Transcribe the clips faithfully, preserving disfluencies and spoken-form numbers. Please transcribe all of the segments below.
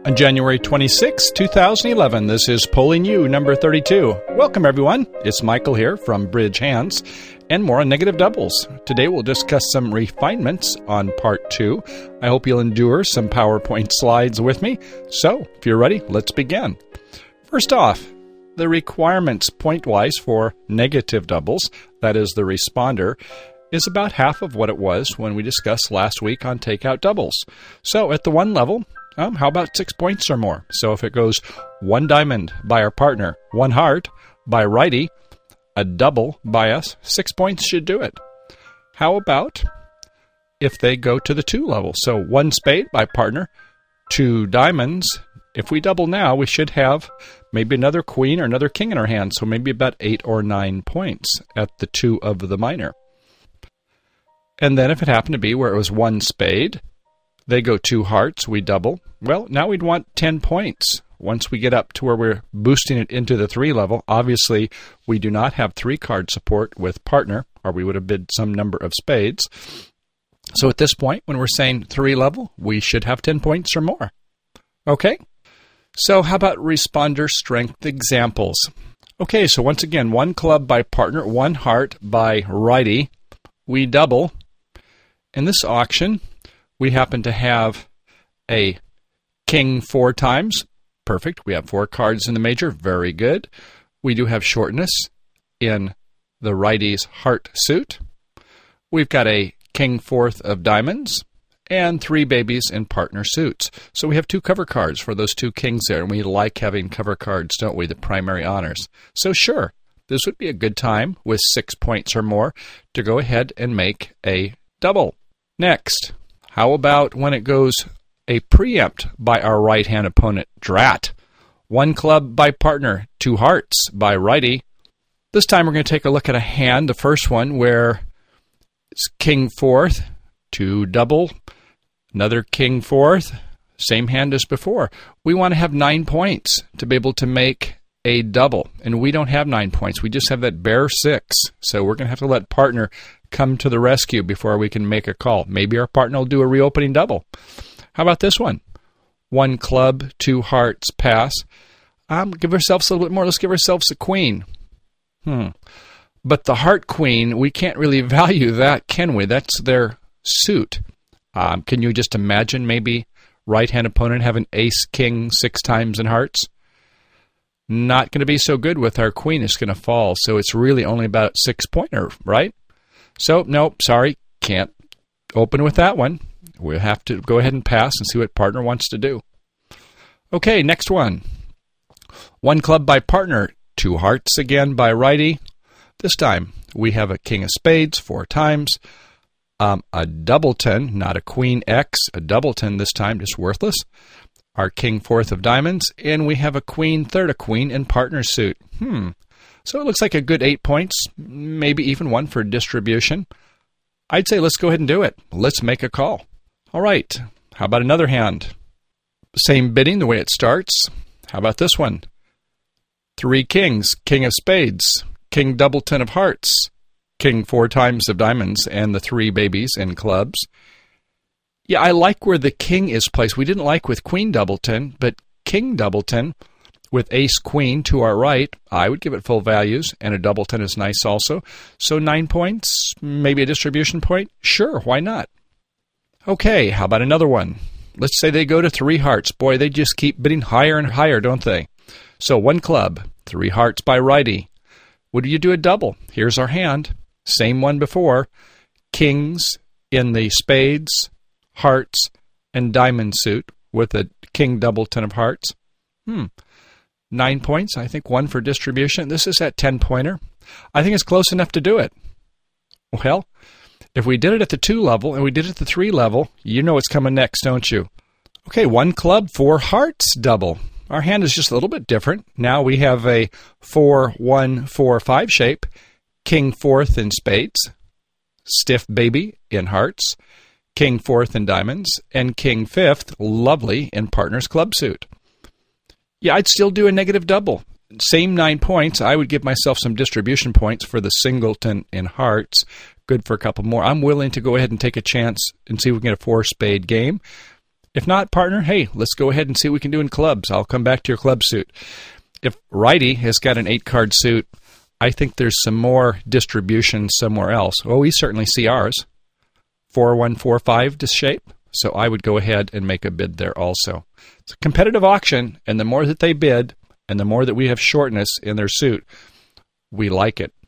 On January twenty-sixth, two thousand eleven, this is Polling You number thirty-two. Welcome, everyone. It's Michael here from Bridge Hands and more on negative doubles. Today we'll discuss some refinements on part two. I hope you'll endure some PowerPoint slides with me. So, if you're ready, let's begin. First off, the requirements point-wise for negative doubles, that is the responder, is about half of what it was when we discussed last week on takeout doubles. So at the one level, um, how about six points or more? So if it goes one diamond by our partner, one heart by righty, a double by us, six points should do it. How about if they go to the two level? So one spade by partner, two diamonds. If we double now, we should have maybe another queen or another king in our hand, so maybe about eight or nine points at the two of the minor. And then if it happened to be where it was one spade, they go two hearts, we double. Well, now we'd want ten points. Once we get up to where we're boosting it into the three level, obviously we do not have three card support with partner, or we would have bid some number of spades. So at this point, when we're saying three level, we should have ten points or more. Okay? So how about responder strength examples? Okay, so once again, one club by partner, one heart by righty. We double. In this auction, we happen to have a king four times. Perfect. We have four cards in the major. Very good. We do have shortness in the righty's heart suit. We've got a king fourth of diamonds and three babies in partner suits. So we have two cover cards for those two kings there, and we like having cover cards, don't we, the primary honors. So sure, this would be a good time with six points or more to go ahead and make a double. Next, how about when it goes a preempt by our right-hand opponent, Drat? One club by partner, two hearts by righty. This time we're going to take a look at a hand, the first one, where it's king fourth, two double, another king fourth, same hand as before. We want to have nine points to be able to make a double, and we don't have nine points. We just have that bare six, so we're going to have to let partner come to the rescue before we can make a call. Maybe our partner will do a reopening double. How about this one? One club, two hearts, pass. Um, give ourselves a little bit more. Let's give ourselves a queen. Hmm. But the heart queen, we can't really value that, can we? That's their suit. Um, can you just imagine maybe right-hand opponent having ace, king, six times in hearts? Not going to be so good with our queen. It's going to fall. So it's really only about six-pointer, right? So, nope, sorry, can't open with that one. We'll have to go ahead and pass and see what partner wants to do. Okay, next one. One club by partner, two hearts again by righty. This time we have a king of spades four times, um, a doubleton, not a queen X, a doubleton this time, just worthless. Our king fourth of diamonds, and we have a queen third, a queen in partner suit. Hmm. So it looks like a good eight points, maybe even one for distribution. I'd say let's go ahead and do it. Let's make a call. All right. How about another hand? Same bidding the way it starts. How about this one? Three kings, king of spades, king doubleton of hearts, king four times of diamonds, and the three babies in clubs. Yeah, I like where the king is placed. We didn't like with queen doubleton, but king doubleton with ace queen to our right, I would give it full values, and a doubleton is nice also. So nine points, maybe a distribution point? Sure, why not? Okay, how about another one? Let's say they go to three hearts. Boy, they just keep bidding higher and higher, don't they? So one club, three hearts by righty. Would you do a double? Here's our hand. Same one before. Kings in the spades, hearts, and diamond suit with a king doubleton of hearts. Hmm. Nine points. I think one for distribution. This is at ten-pointer. I think it's close enough to do it. Well, if we did it at the two level and we did it at the three level, you know what's coming next, don't you? Okay, one club, four hearts double. Our hand is just a little bit different. Now we have a four one four five shape, king fourth in spades, stiff baby in hearts, king fourth in diamonds, and king fifth, lovely, in partner's club suit. Yeah, I'd still do a negative double. Same nine points. I would give myself some distribution points for the singleton in hearts. Good for a couple more. I'm willing to go ahead and take a chance and see if we can get a four-spade game. If not, partner, hey, let's go ahead and see what we can do in clubs. I'll come back to your club suit. If righty has got an eight-card suit, I think there's some more distribution somewhere else. Well, we certainly see ours. four one four five to shape. So I would go ahead and make a bid there also. It's a competitive auction, and the more that they bid, and the more that we have shortness in their suit, we like it.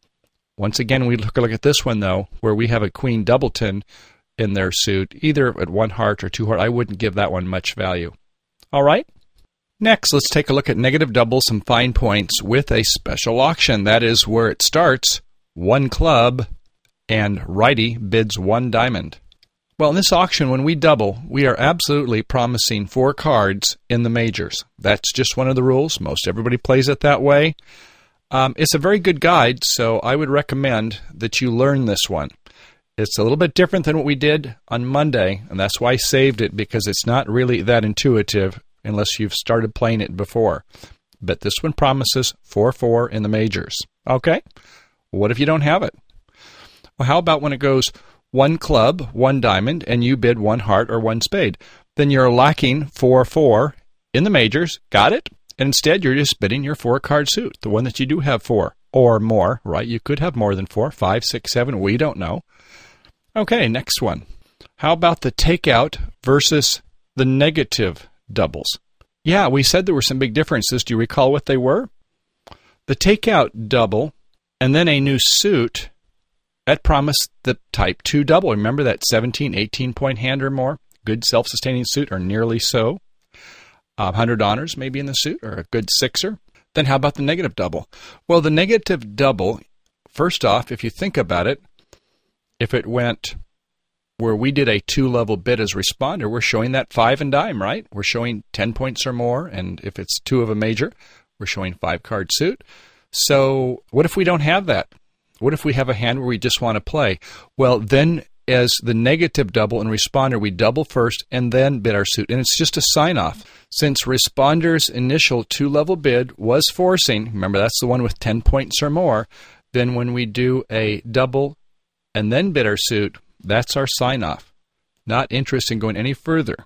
Once again, we look, look at this one, though, where we have a Queen Doubleton in their suit, either at one heart or two heart. I wouldn't give that one much value. All right? Next, let's take a look at negative doubles, some fine points with a special auction. That is where it starts, one club, and righty bids one diamond. Well, in this auction, when we double, we are absolutely promising four cards in the majors. That's just one of the rules. Most everybody plays it that way. Um, it's a very good guide, so I would recommend that you learn this one. It's a little bit different than what we did on Monday, and that's why I saved it, because it's not really that intuitive unless you've started playing it before. But this one promises four four in the majors. Okay? What if you don't have it? Well, how about when it goes one club, one diamond, and you bid one heart or one spade? Then you're lacking four four in the majors. Got it? And instead, you're just bidding your four-card suit, the one that you do have four or more, right? You could have more than four, five, six, seven. We don't know. Okay, next one. How about the takeout versus the negative doubles? Yeah, we said there were some big differences. Do you recall what they were? The takeout double and then a new suit, that promised the type two double. Remember that seventeen, eighteen point hand or more? Good self-sustaining suit, or nearly so. Uh, one hundred honors maybe in the suit, or a good sixer. Then how about the negative double? Well, the negative double, first off, if you think about it, if it went where we did a two-level bid as responder, we're showing that five and dime, right? We're showing ten points or more, and if it's two of a major, we're showing five-card suit. So what if we don't have that? What if we have a hand where we just want to play? Well, then as the negative double and responder, we double first and then bid our suit. And it's just a sign-off. Since responder's initial two-level bid was forcing, remember that's the one with ten points or more, then when we do a double and then bid our suit, that's our sign-off. Not interested in going any further.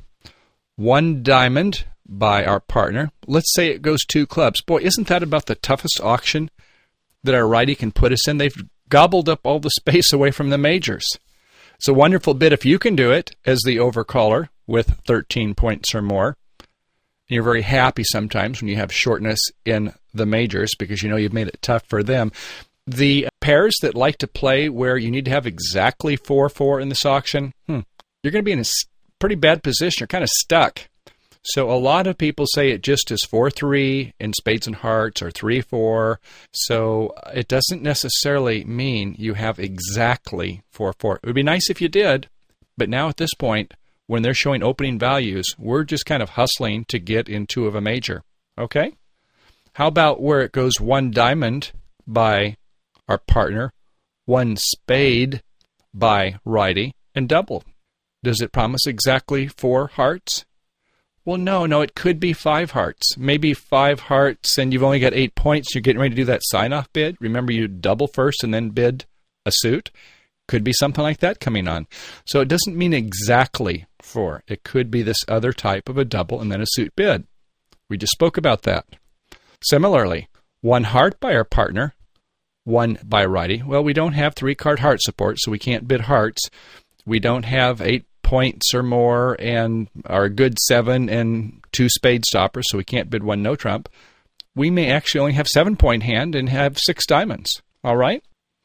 One diamond by our partner. Let's say it goes two clubs. Boy, isn't that about the toughest auction that our righty can put us in? They've gobbled up all the space away from the majors. It's a wonderful bid if you can do it as the overcaller with thirteen points or more. And you're very happy sometimes when you have shortness in the majors because you know you've made it tough for them. The pairs that like to play where you need to have exactly four four in this auction, hmm, you're going to be in a pretty bad position. You're kind of stuck. So a lot of people say it just is four three in spades and hearts or three four. So it doesn't necessarily mean you have exactly four four. It would be nice if you did, but now at this point, when they're showing opening values, we're just kind of hustling to get in two of a major. Okay? How about where it goes one diamond by our partner, one spade by righty, and double? Does it promise exactly four hearts? Well, no, no, it could be five hearts. Maybe five hearts, and you've only got eight points. You're getting ready to do that sign-off bid. Remember, you double first and then bid a suit. Could be something like that coming on. So it doesn't mean exactly four. It could be this other type of a double and then a suit bid. We just spoke about that. Similarly, one heart by our partner, one by righty. Well, we don't have three-card heart support, so we can't bid hearts. We don't have eight points or more and are a good seven and two spade stoppers, so we can't bid one no trump. We may actually only have seven-point hand and have six diamonds. All right?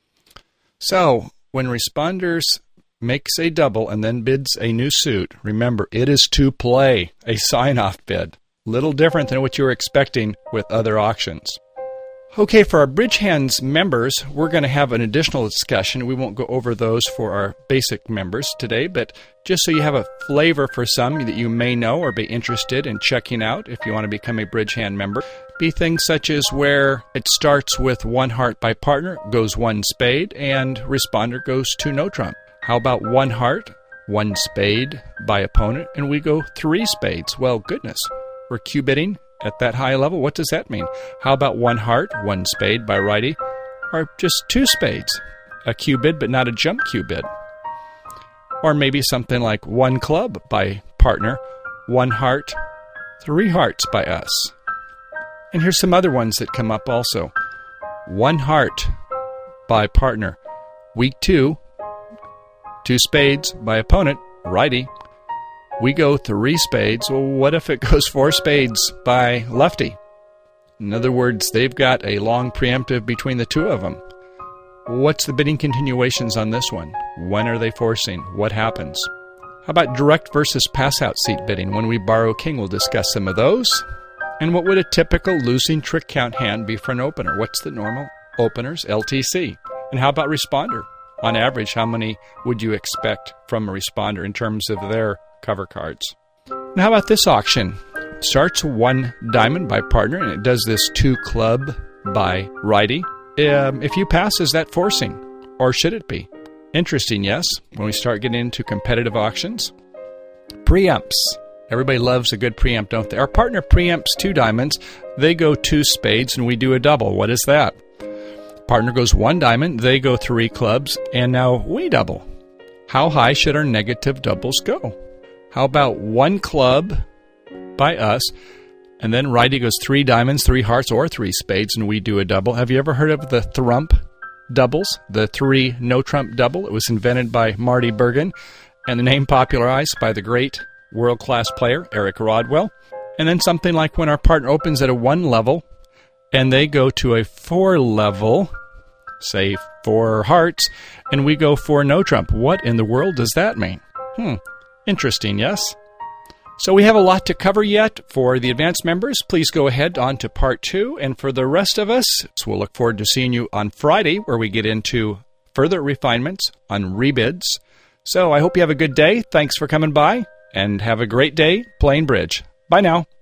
So when responders makes a double and then bids a new suit, remember, it is to play a sign-off bid. Little different than what you were expecting with other auctions. Okay, for our Bridge Hands members, we're going to have an additional discussion. We won't go over those for our basic members today, but just so you have a flavor for some that you may know or be interested in checking out if you want to become a Bridge Hand member, be things such as where it starts with one heart by partner, goes one spade, and responder goes two no trump. How about one heart, one spade by opponent, and we go three spades? Well, goodness, we're Q-bidding at that high level. What does that mean? How about one heart, one spade by righty, or just two spades? A Q bid, but not a jump Q bid. Or maybe something like one club by partner, one heart, three hearts by us. And here's some other ones that come up also. One heart by partner. Week two, two spades by opponent, righty. We go three spades. Well, what if it goes four spades by lefty? In other words, they've got a long preemptive between the two of them. What's the bidding continuations on this one? When are they forcing? What happens? How about direct versus pass-out seat bidding? When we borrow king, we'll discuss some of those. And what would a typical losing trick count hand be for an opener? What's the normal opener's L T C? And how about responder? On average, how many would you expect from a responder in terms of their cover cards? And how about this auction? It starts one diamond by partner, and it does this two club by righty. Um, if you pass, is that forcing? Or should it be? Interesting, yes, when we start getting into competitive auctions. Preempts. Everybody loves a good preempt, don't they? Our partner preempts two diamonds. They go two spades, and we do a double. What is that? Partner goes one diamond. They go three clubs, and now we double. How high should our negative doubles go? How about one club by us, and then righty goes three diamonds, three hearts, or three spades, and we do a double? Have you ever heard of the thrump doubles? The three no-trump double? It was invented by Marty Bergen, and the name popularized by the great world-class player, Eric Rodwell. And then something like when our partner opens at a one level, and they go to a four level, say four hearts, and we go for no trump. What in the world does that mean? Hmm, interesting, yes? So we have a lot to cover yet. For the advanced members, please go ahead on to part two. And for the rest of us, so we'll look forward to seeing you on Friday, where we get into further refinements on rebids. So I hope you have a good day. Thanks for coming by, and have a great day playing bridge. Bye now.